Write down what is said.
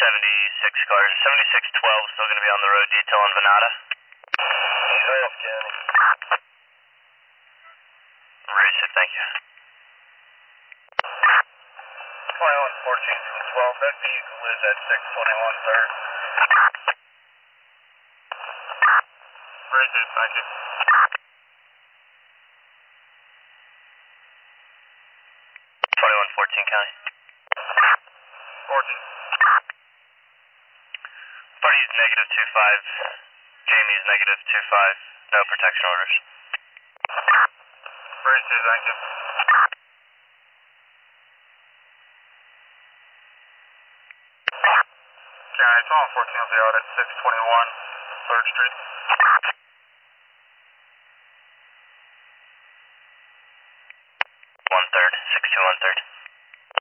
76 cars. 7612 still going to be on the road detail on Venata. He's off, County. Race it, thank you. 2114 from 12. That vehicle is at 621 third. Race it, thank you. 2114 County. 14. Buddy's negative 25. Jamie's negative 25. No protection orders. Race it, thank you. County, 2114 will be out at 621 3rd Street. 1 3rd, 621 3rd.